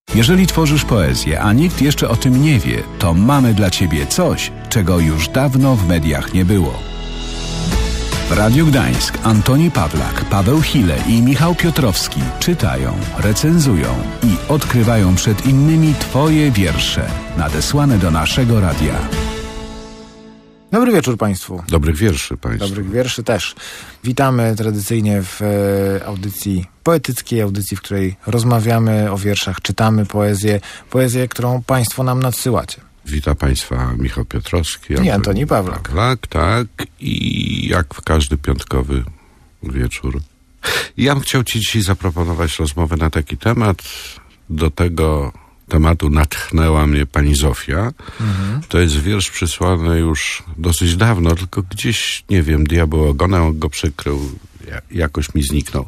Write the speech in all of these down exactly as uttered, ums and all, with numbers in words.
Jeżeli tworzysz poezję, a nikt jeszcze o tym nie wie, to mamy dla ciebie coś, czego już dawno w mediach nie było. W Radiu Gdańsk Antoni Pawlak, Paweł Hile i Michał Piotrowski czytają, recenzują i odkrywają przed innymi twoje wiersze nadesłane do naszego radia. Dobry wieczór Państwu. Dobrych wierszy Państwu. Dobrych wierszy też. Witamy tradycyjnie w e, audycji poetyckiej, audycji, w której rozmawiamy o wierszach, czytamy poezję, poezję, którą Państwo nam nadsyłacie. Witam Państwa Michał Piotrowski. I Antoni Pawlak. Pawlak, tak. I jak w każdy piątkowy wieczór. Ja bym chciał Ci dzisiaj zaproponować rozmowę na taki temat. Do tego tematu natchnęła mnie pani Zofia. Mhm. To jest wiersz przysłany już dosyć dawno, tylko gdzieś, nie wiem, diabeł ogonem go przykrył, jakoś mi zniknął.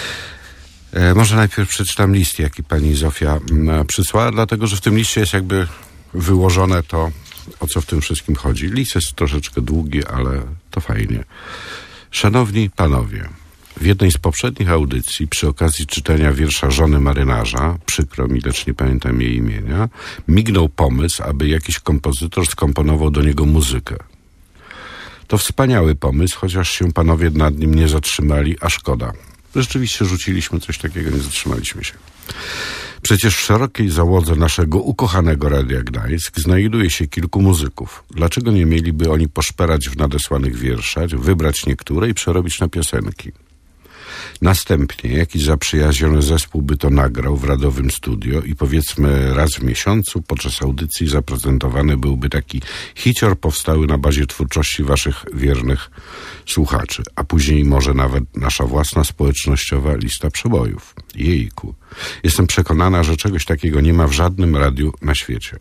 E, może najpierw przeczytam list, jaki pani Zofia m, przysłała, dlatego, że w tym liście jest jakby wyłożone to, o co w tym wszystkim chodzi. List jest troszeczkę długi, ale to fajnie. Szanowni panowie, w jednej z poprzednich audycji, przy okazji czytania wiersza żony marynarza, przykro mi, lecz nie pamiętam jej imienia, mignął pomysł, aby jakiś kompozytor skomponował do niego muzykę. To wspaniały pomysł, chociaż się panowie nad nim nie zatrzymali, a szkoda. Rzeczywiście rzuciliśmy coś takiego, nie zatrzymaliśmy się. Przecież w szerokiej załodze naszego ukochanego Radia Gdańsk znajduje się kilku muzyków. Dlaczego nie mieliby oni poszperać w nadesłanych wierszach, wybrać niektóre i przerobić na piosenki? Następnie jakiś zaprzyjaźniony zespół by to nagrał w radowym studio i powiedzmy raz w miesiącu podczas audycji zaprezentowany byłby taki hicior powstały na bazie twórczości waszych wiernych słuchaczy, a później może nawet nasza własna społecznościowa lista przebojów. Jejku. Jestem przekonana, że czegoś takiego nie ma w żadnym radiu na świecie.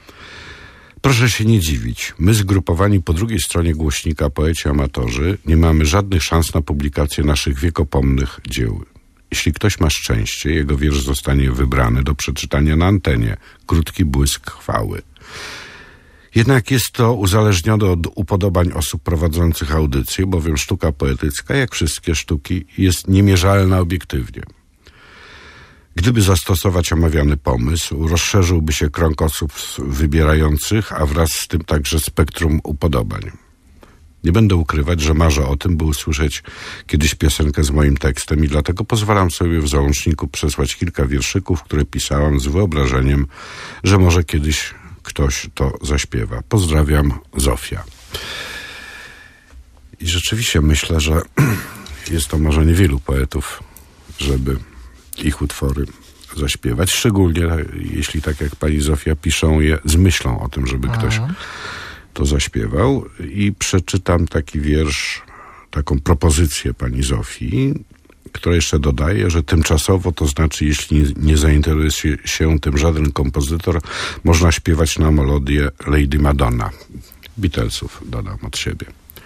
Proszę się nie dziwić. My zgrupowani po drugiej stronie głośnika, poeci amatorzy, nie mamy żadnych szans na publikację naszych wiekopomnych dzieł. Jeśli ktoś ma szczęście, jego wiersz zostanie wybrany do przeczytania na antenie. Krótki błysk chwały. Jednak jest to uzależnione od upodobań osób prowadzących audycję, bowiem sztuka poetycka, jak wszystkie sztuki, jest niemierzalna obiektywnie. Gdyby zastosować omawiany pomysł, rozszerzyłby się krąg osób wybierających, a wraz z tym także spektrum upodobań. Nie będę ukrywać, że marzę o tym, by usłyszeć kiedyś piosenkę z moim tekstem i dlatego pozwalam sobie w załączniku przesłać kilka wierszyków, które pisałam z wyobrażeniem, że może kiedyś ktoś to zaśpiewa. Pozdrawiam, Zofia. I rzeczywiście myślę, że jest to marzenie wielu poetów, żeby ich utwory zaśpiewać, szczególnie jeśli tak jak pani Zofia piszą je z myślą o tym, żeby Aha. ktoś to zaśpiewał. I przeczytam taki wiersz, taką propozycję pani Zofii, która jeszcze dodaje, że tymczasowo, to znaczy jeśli nie, nie zainteresuje się tym żaden kompozytor, można śpiewać na melodię Lady Madonna. Beatlesów dodam od siebie.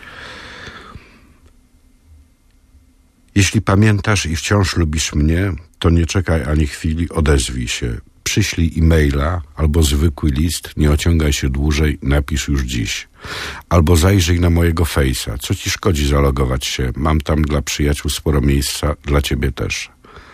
Jeśli pamiętasz i wciąż lubisz mnie, to nie czekaj ani chwili, odezwij się. Przyślij e-maila albo zwykły list, nie ociągaj się dłużej, napisz już dziś. Albo zajrzyj na mojego fejsa. Co ci szkodzi zalogować się? Mam tam dla przyjaciół sporo miejsca, dla ciebie też.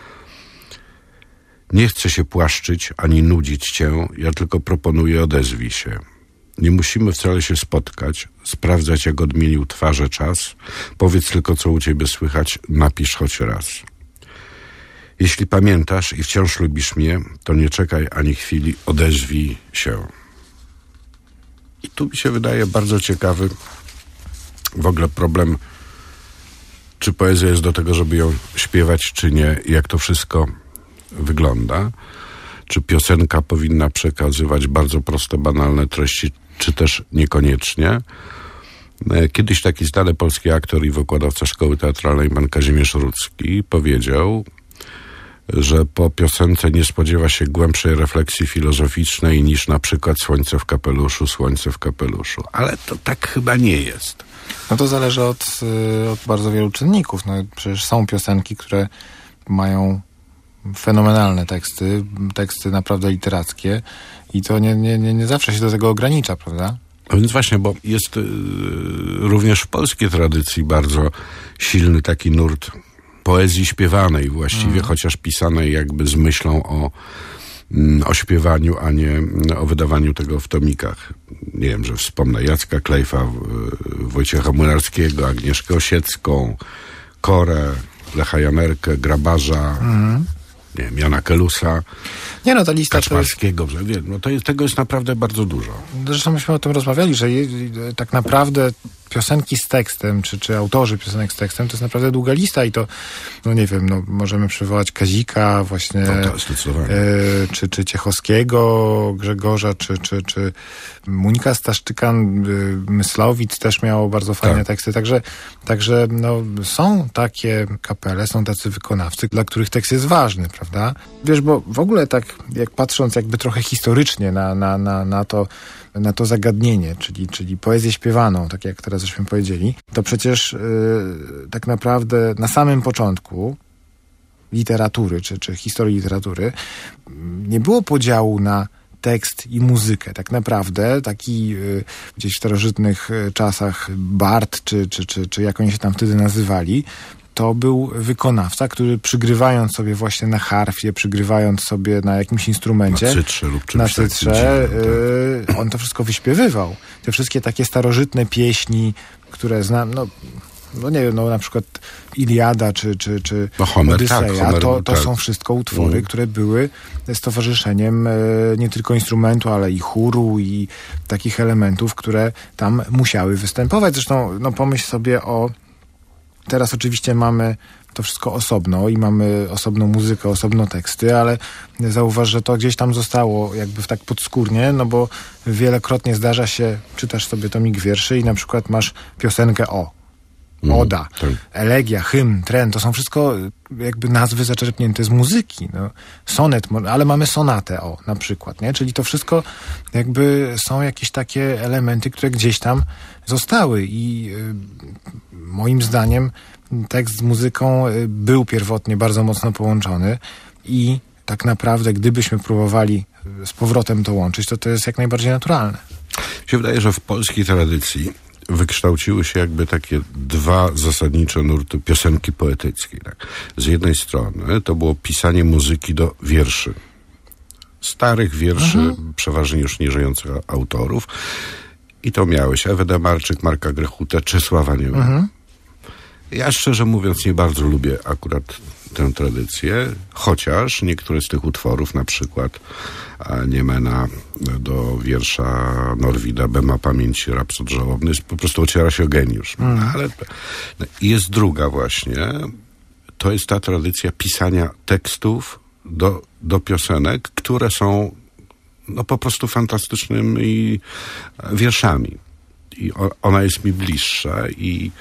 Nie chcę się płaszczyć ani nudzić cię, ja tylko proponuję, odezwij się. Nie musimy wcale się spotkać, sprawdzać, jak odmienił twarze czas. Powiedz tylko, co u ciebie słychać, napisz choć raz. Jeśli pamiętasz i wciąż lubisz mnie, to nie czekaj ani chwili, odezwij się. I tu mi się wydaje bardzo ciekawy w ogóle problem, czy poezja jest do tego, żeby ją śpiewać, czy nie, jak to wszystko wygląda. Czy piosenka powinna przekazywać bardzo proste, banalne treści, czy też niekoniecznie. Kiedyś taki znany polski aktor i wykładowca szkoły teatralnej, pan Kazimierz Rudzki, powiedział, że po piosence nie spodziewa się głębszej refleksji filozoficznej niż na przykład Słońce w kapeluszu, Słońce w kapeluszu. Ale to tak chyba nie jest. No to zależy od, od bardzo wielu czynników. No, przecież są piosenki, które mają fenomenalne teksty, teksty naprawdę literackie i to nie, nie, nie, nie zawsze się do tego ogranicza, prawda? A więc właśnie, bo jest y, również w polskiej tradycji bardzo silny taki nurt poezji śpiewanej właściwie, mm. chociaż pisanej jakby z myślą o o śpiewaniu, a nie o wydawaniu tego w tomikach. Nie wiem, że wspomnę Jacka Klejfa, Wojciecha Młynarskiego, Agnieszkę Osiecką, Korę, Lecha Janerkę, Grabarza, mhm. nie wiem, Jana Kelusa, nie no, ta lista Kaczmarskiego. To jest, no to jest, tego jest naprawdę bardzo dużo. Zresztą myśmy o tym rozmawiali, że je, tak naprawdę piosenki z tekstem, czy, czy autorzy piosenek z tekstem, to jest naprawdę długa lista i to, no nie wiem, no możemy przywołać Kazika właśnie, no, zdecydowanie. e, czy, czy Ciechowskiego, Grzegorza, czy, czy, czy Monika Staszczykan, Myslowic też miał bardzo fajne tak. teksty, także, także no, są takie kapele, są tacy wykonawcy, dla których tekst jest ważny, prawda? Wiesz, bo w ogóle tak, jak patrząc jakby trochę historycznie na, na, na, na to, na to zagadnienie, czyli, czyli poezję śpiewaną, tak jak teraz żeśmy powiedzieli, to przecież yy, tak naprawdę na samym początku literatury, czy, czy historii literatury, nie było podziału na tekst i muzykę. Tak naprawdę taki yy, gdzieś w starożytnych czasach bard, czy, czy, czy, czy jak oni się tam wtedy nazywali, to był wykonawca, który przygrywając sobie właśnie na harfie, przygrywając sobie na jakimś instrumencie, na cytrze lub czymś na cytrze, yy, on to wszystko wyśpiewywał. Te wszystkie takie starożytne pieśni, które znam, no, no nie wiem, no na przykład Iliada czy, czy, czy no Homer, Odyseja, tak, Homer, to, to tak. są wszystko utwory, mm. które były z towarzyszeniem e, nie tylko instrumentu, ale i chóru i takich elementów, które tam musiały występować. Zresztą no pomyśl sobie o teraz oczywiście mamy to wszystko osobno i mamy osobną muzykę, osobno teksty, ale zauważ, że to gdzieś tam zostało jakby tak podskórnie, no bo wielokrotnie zdarza się, czytasz sobie tomik wierszy i na przykład masz piosenkę o, oda, mm, tak. elegia, hymn, tren, to są wszystko jakby nazwy zaczerpnięte z muzyki. No. Sonet, ale mamy sonatę o, na przykład, nie? Czyli to wszystko jakby są jakieś takie elementy, które gdzieś tam zostały i yy, moim zdaniem tekst z muzyką był pierwotnie bardzo mocno połączony i tak naprawdę gdybyśmy próbowali z powrotem to łączyć, to to jest jak najbardziej naturalne. Mi się wydaje, że w polskiej tradycji wykształciły się jakby takie dwa zasadnicze nurty piosenki poetyckiej. Tak. Z jednej strony to było pisanie muzyki do wierszy. Starych wierszy, mhm. przeważnie już nieżyjących autorów. I to miałeś Ewę Demarczyk, Marka Grechutę, Czesława Niemena. Mhm. Ja szczerze mówiąc nie bardzo lubię akurat tę tradycję, chociaż niektóre z tych utworów, na przykład Niemena do wiersza Norwida B ma pamięci rapsod żałobny, po prostu ociera się o geniusz. No, mm. Ale jest druga właśnie, to jest ta tradycja pisania tekstów do, do piosenek, które są no po prostu fantastycznymi wierszami. I ona jest mi bliższa i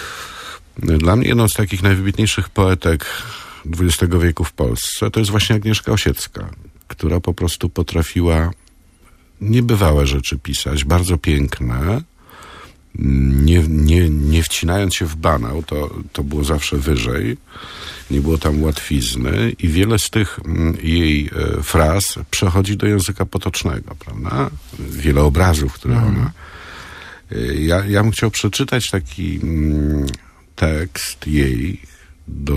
dla mnie jedną z takich najwybitniejszych poetek dwudziestego wieku w Polsce to jest właśnie Agnieszka Osiecka, która po prostu potrafiła niebywałe rzeczy pisać, bardzo piękne, nie, nie, nie wcinając się w banał, to, to było zawsze wyżej, nie było tam łatwizny i wiele z tych jej e, fraz przechodzi do języka potocznego, prawda? Wiele obrazów, które mm. ona... E, ja, ja bym chciał przeczytać taki mm, tekst jej, do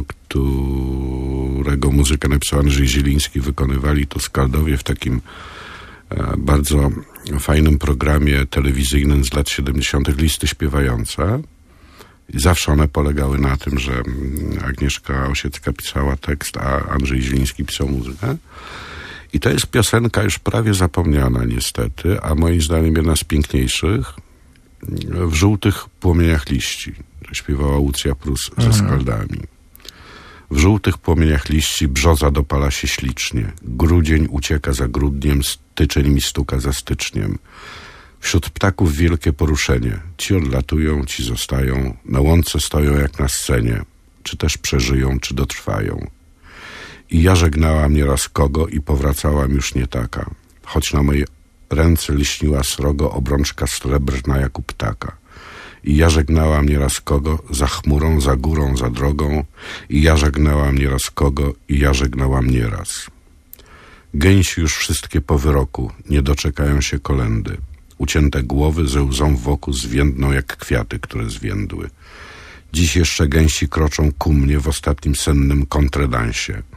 którego muzykę napisał Andrzej Zieliński, wykonywali to Skaldowie w takim e, bardzo fajnym programie telewizyjnym z lat siedemdziesiątych Listy śpiewające. I zawsze one polegały na tym, że Agnieszka Osiecka pisała tekst, a Andrzej Zieliński pisał muzykę. I to jest piosenka już prawie zapomniana niestety, a moim zdaniem jedna z piękniejszych, W żółtych płomieniach liści. Śpiewała Łucja Prus ze mhm. Skaldami. W żółtych płomieniach liści brzoza dopala się ślicznie. Grudzień ucieka za grudniem, styczeń mi stuka za styczniem. Wśród ptaków wielkie poruszenie. Ci odlatują, ci zostają. Na łące stoją jak na scenie. Czy też przeżyją, czy dotrwają. I ja żegnałam nieraz kogo i powracałam już nie taka. Choć na mojej ręce liśniła srogo obrączka srebrna jak u ptaka. I ja żegnałam nieraz kogo, za chmurą, za górą, za drogą. I ja żegnałam nieraz kogo, i ja żegnałam nieraz. Gęsi już wszystkie po wyroku, nie doczekają się kolędy. Ucięte głowy ze łzą wokół zwiędną jak kwiaty, które zwiędły. Dziś jeszcze gęsi kroczą ku mnie w ostatnim sennym kontredansie.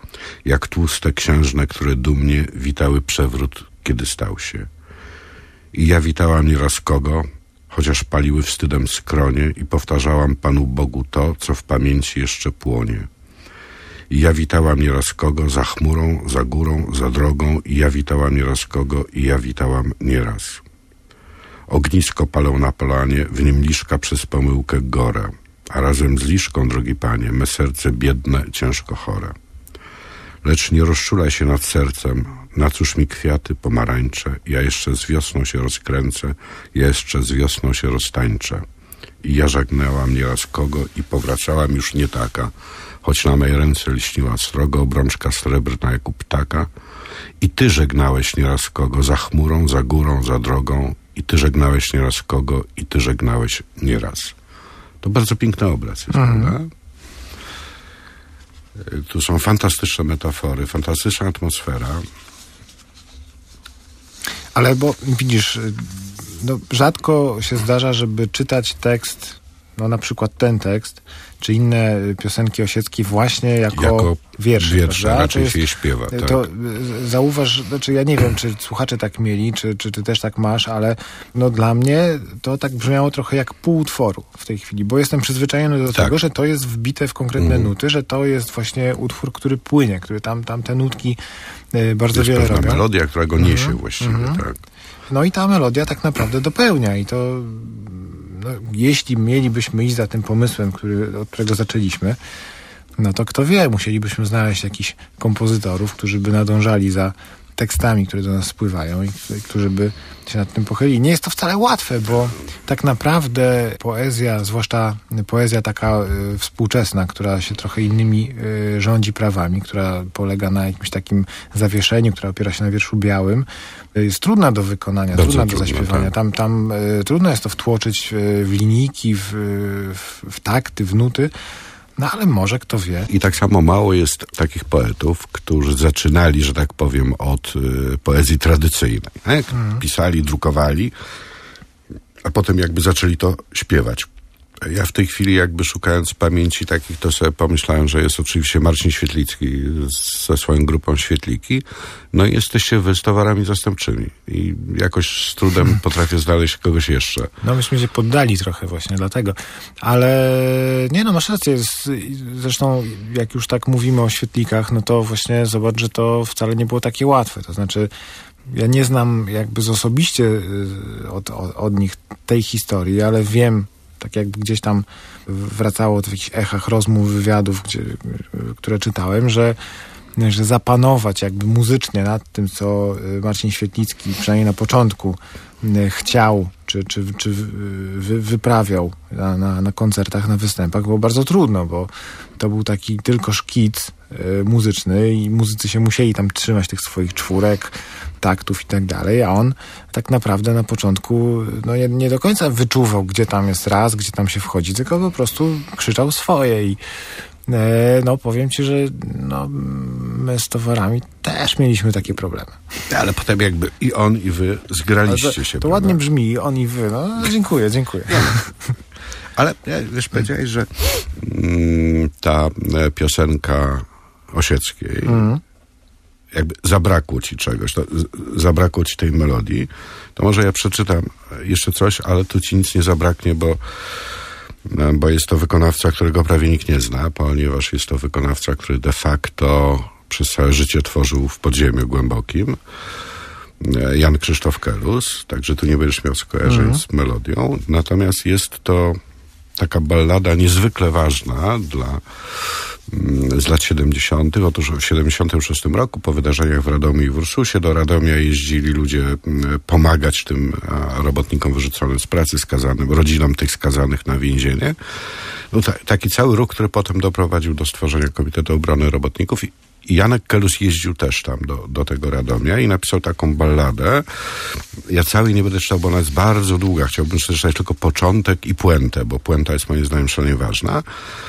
jak tłuste księżne, które dumnie witały przewrót, kiedy stał się. I ja witałam nieraz kogo, chociaż paliły wstydem skronie i powtarzałam Panu Bogu to, co w pamięci jeszcze płonie. I ja witałam nieraz kogo za chmurą, za górą, za drogą, i ja witałam nieraz kogo, i ja witałam nieraz. Ognisko palą na polanie, w nim liszka przez pomyłkę gore, a razem z liszką, drogi Panie, me serce biedne, ciężko chore. Lecz nie rozczulaj się nad sercem, na cóż mi kwiaty, pomarańcze, ja jeszcze z wiosną się rozkręcę, ja jeszcze z wiosną się roztańczę. I ja żegnęłam nieraz kogo i powracałam już nie taka, choć na mej ręce lśniła srogo obrączka srebrna jak u ptaka. I ty żegnałeś nieraz kogo za chmurą, za górą, za drogą, i ty żegnałeś nieraz kogo, i ty żegnałeś nieraz. To bardzo piękny obraz jest, mhm. prawda? Tu są fantastyczne metafory, fantastyczna atmosfera. Ale bo widzisz, no, rzadko się zdarza, żeby czytać tekst, no na przykład ten tekst, czy inne piosenki osieckie właśnie jako, jako wiersze. Wiersze, raczej jest, się je śpiewa. Tak. To zauważ, znaczy ja nie wiem, czy słuchacze tak mieli, czy, czy ty też tak masz, ale no dla mnie to tak brzmiało trochę jak pół utworu w tej chwili, bo jestem przyzwyczajony do tak. tego, że to jest wbite w konkretne mm. nuty, że to jest właśnie utwór, który płynie, który tam, tam te nutki bardzo jest wiele robią. Jest melodia, która go niesie mm. właściwie, mm. tak. No i ta melodia tak naprawdę dopełnia i to no, jeśli mielibyśmy iść za tym pomysłem, który, od którego zaczęliśmy, no to kto wie, musielibyśmy znaleźć jakichś kompozytorów, którzy by nadążali za tekstami, które do nas spływają i, i którzy by się nad tym pochylili. Nie jest to wcale łatwe, bo tak naprawdę poezja, zwłaszcza poezja taka y, współczesna, która się trochę innymi y, rządzi prawami, która polega na jakimś takim zawieszeniu, która opiera się na wierszu białym, y, jest trudna do wykonania, Bardzo trudna do trudno, zaśpiewania. Tak. Tam, tam y, trudno jest to wtłoczyć y, w linijki, w, w, w takty, w nuty. No ale może, kto wie. I tak samo mało jest takich poetów, którzy zaczynali, że tak powiem, od y, poezji tradycyjnej. Tak? Mm. Pisali, drukowali, a potem jakby zaczęli to śpiewać. Ja w tej chwili jakby szukając pamięci takich, to sobie pomyślałem, że jest oczywiście Marcin Świetlicki ze swoją grupą Świetliki. No i jesteście wy z towarami zastępczymi. I jakoś z trudem potrafię znaleźć kogoś jeszcze. No myśmy się poddali trochę właśnie dlatego. Ale nie no, masz rację. Zresztą jak już tak mówimy o Świetlikach, no to właśnie zobacz, że to wcale nie było takie łatwe. To znaczy ja nie znam jakby z osobiście od, od, od nich tej historii, ale wiem, tak jakby gdzieś tam wracało w jakichś echach rozmów, wywiadów, gdzie, które czytałem, że, że zapanować jakby muzycznie nad tym, co Marcin Świetlicki przynajmniej na początku chciał, czy, czy, czy wy, wyprawiał na, na, na koncertach, na występach, było bardzo trudno, bo to był taki tylko szkic y, muzyczny i muzycy się musieli tam trzymać tych swoich czwórek, taktów i tak dalej, a on tak naprawdę na początku no, nie, nie do końca wyczuwał, gdzie tam jest raz, gdzie tam się wchodzi, tylko po prostu krzyczał swoje i e, no powiem ci, że no, my z towarami też mieliśmy takie problemy. Ale potem jakby i on, i wy zgraliście to, się. To ładnie brzmi, on i wy. No dziękuję, dziękuję. Ale wiesz, powiedziałeś, że mm, ta piosenka Osieckiej mm. jakby zabrakło ci czegoś, to, z, zabrakło ci tej melodii, to może ja przeczytam jeszcze coś, ale tu ci nic nie zabraknie, bo, bo jest to wykonawca, którego prawie nikt nie zna, ponieważ jest to wykonawca, który de facto przez całe życie tworzył w podziemiu głębokim. Jan Krzysztof Kelus, także tu nie będziesz miał skojarzeń mm. z melodią, natomiast jest to taka ballada niezwykle ważna dla, z lat siedemdziesiątych. Otóż w siedemdziesiątym szóstym roku po wydarzeniach w Radomiu i w Ursusie do Radomia jeździli ludzie pomagać tym robotnikom wyrzuconym z pracy, skazanym, rodzinom tych skazanych na więzienie. No ta, taki cały ruch, który potem doprowadził do stworzenia Komitetu Obrony Robotników i I Janek Kelus jeździł też tam do, do tego Radomia i napisał taką balladę. Ja całej nie będę czytał, bo ona jest bardzo długa. Chciałbym przeczytać tylko początek i puentę, bo puenta jest moim zdaniem szalenie ważna.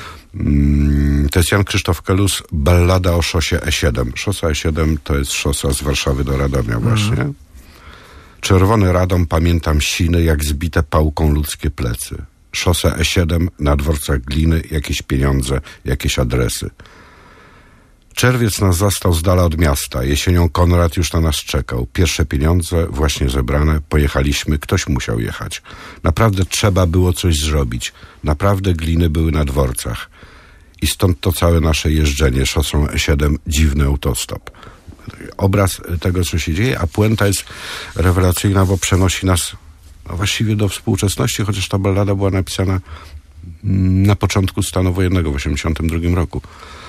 Mm, to jest Jan Krzysztof Kelus, ballada o szosie E siedem. Szosa E siedem to jest szosa z Warszawy do Radomia właśnie. Mm. Czerwony Radom, pamiętam siny, jak zbite pałką ludzkie plecy. Szosa E siedem, na dworcach gliny, jakieś pieniądze, jakieś adresy. Czerwiec nas zastał z dala od miasta. Jesienią Konrad już na nas czekał. Pierwsze pieniądze właśnie zebrane. Pojechaliśmy. Ktoś musiał jechać. Naprawdę trzeba było coś zrobić. Naprawdę gliny były na dworcach. I stąd to całe nasze jeżdżenie szosą E siedem, dziwny autostop. Obraz tego, co się dzieje, a puenta jest rewelacyjna, bo przenosi nas no właściwie do współczesności, chociaż ta ballada była napisana na początku stanu wojennego w osiemdziesiątym drugim roku.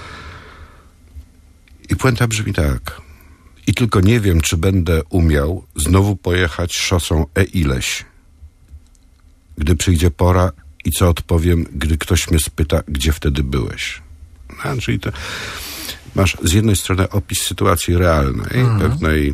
I puenta brzmi tak. I tylko nie wiem, czy będę umiał znowu pojechać szosą E ileś, gdy przyjdzie pora i co odpowiem, gdy ktoś mnie spyta, gdzie wtedy byłeś. No, czyli to masz z jednej strony opis sytuacji realnej, mhm. pewnej,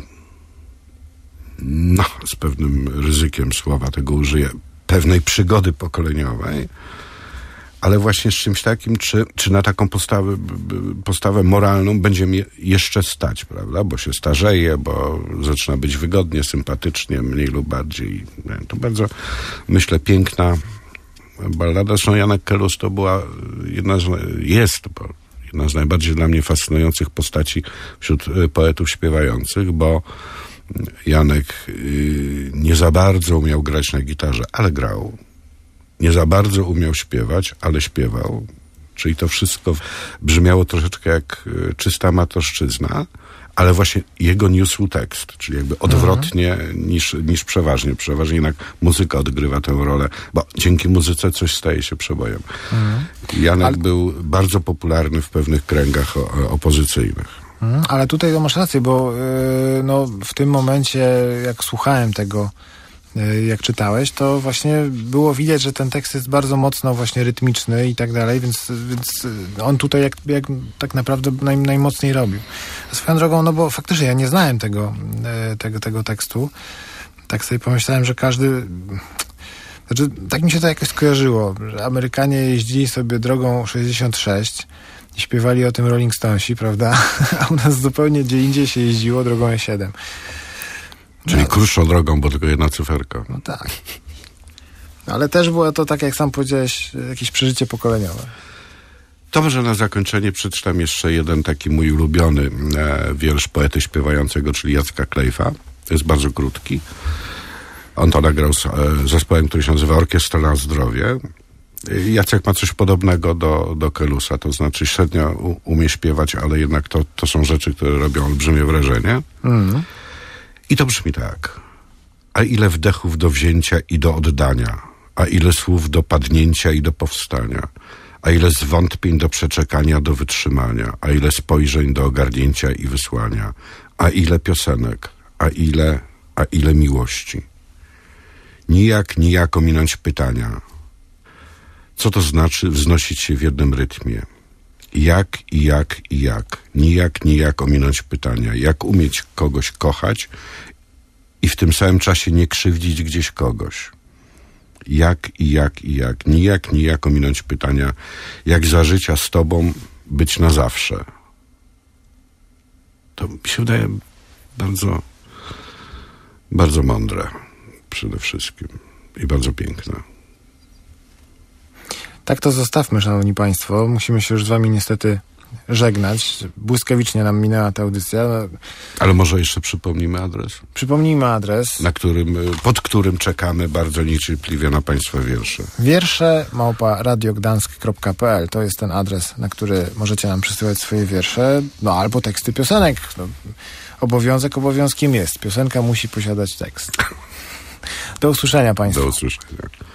no, z pewnym ryzykiem słowa tego użyję, pewnej przygody pokoleniowej, ale właśnie z czymś takim, czy, czy na taką postawę, postawę moralną będzie mi jeszcze stać, prawda? Bo się starzeje, bo zaczyna być wygodnie, sympatycznie, mniej lub bardziej. To bardzo, myślę, piękna ballada. Zresztą Janek Kelus to była jedna z, jest bo jedna z najbardziej dla mnie fascynujących postaci wśród poetów śpiewających, bo Janek yy, nie za bardzo umiał grać na gitarze, ale grał. Nie za bardzo umiał śpiewać, ale śpiewał. Czyli to wszystko brzmiało troszeczkę jak y, czysta amatorszczyzna, ale właśnie jego niósł tekst, czyli jakby odwrotnie mhm. niż, niż przeważnie. Przeważnie jednak muzyka odgrywa tę rolę, bo dzięki muzyce coś staje się przebojem. Mhm. Janek ale... był bardzo popularny w pewnych kręgach o, opozycyjnych. Mhm, ale tutaj to masz rację, bo yy, no, w tym momencie, jak słuchałem tego, jak czytałeś, to właśnie było widać, że ten tekst jest bardzo mocno właśnie rytmiczny i tak dalej, więc, więc on tutaj jak, jak tak naprawdę naj, najmocniej robił. Swoją drogą, no bo faktycznie ja nie znałem tego, tego, tego tekstu. Tak sobie pomyślałem, że każdy... Znaczy, tak mi się to jakoś skojarzyło, że Amerykanie jeździli sobie drogą sześćdziesiąt sześć i śpiewali o tym Rolling Stonesi, prawda? A u nas zupełnie gdzie indziej się jeździło drogą E siedem. Czyli no, krótszą drogą, bo tylko jedna cyferka. No tak. Ale też było to, tak jak sam powiedziałeś, jakieś przeżycie pokoleniowe. To może na zakończenie przeczytam jeszcze jeden taki mój ulubiony e, wiersz poety śpiewającego, czyli Jacka Klejfa. Jest bardzo krótki. On to nagrał z e, zespołem, który się nazywa Orkiestra na Zdrowie. Jacek ma coś podobnego do, do Kelusa, to znaczy średnio u, umie śpiewać, ale jednak to, to są rzeczy, które robią olbrzymie wrażenie. Mhm. I to brzmi tak. A ile wdechów do wzięcia i do oddania, a ile słów do padnięcia i do powstania, a ile zwątpień do przeczekania, do wytrzymania, a ile spojrzeń do ogarnięcia i wysłania, a ile piosenek, a ile, a ile miłości. Nijak, nijak ominąć pytania. Co to znaczy wznosić się w jednym rytmie? Jak i jak i jak. Nijak, nijak ominąć pytania. Jak umieć kogoś kochać i w tym samym czasie nie krzywdzić gdzieś kogoś. Jak i jak i jak. Nijak, nijak ominąć pytania. Jak za życia z tobą być na zawsze. To mi się wydaje bardzo, bardzo mądre przede wszystkim i bardzo piękne. Tak to zostawmy, szanowni państwo. Musimy się już z wami niestety żegnać. Błyskawicznie nam minęła ta audycja. Ale może jeszcze przypomnimy adres? Przypomnijmy adres. Na którym, pod którym czekamy bardzo niecierpliwie na państwa wiersze. Wiersze małpa radiogdansk kropka p l. To jest ten adres, na który możecie nam przysyłać swoje wiersze. No albo teksty piosenek. No, obowiązek obowiązkiem jest. Piosenka musi posiadać tekst. Do usłyszenia państwu. Do usłyszenia.